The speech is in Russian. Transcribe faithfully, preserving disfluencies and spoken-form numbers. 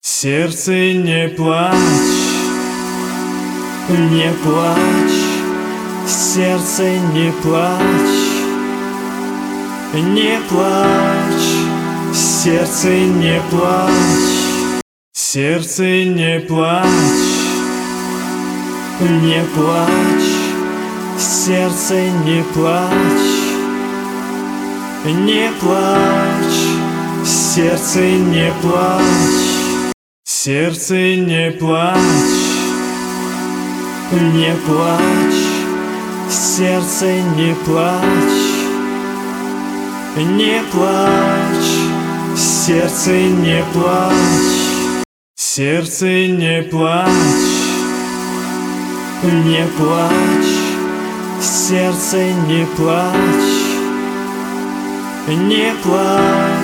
Сердце, не плачь, не плачь, сердце, не плачь, не плачь, сердце, не плачь, сердце, не плачь, не плачь, сердце, не плачь, не плачь, сердце, не плачь. Сердце, не плачь, не плачь, сердце, не плачь, не плачь, сердце, не плачь, сердце, не плачь, не плачь, сердце, не плачь, не плачь.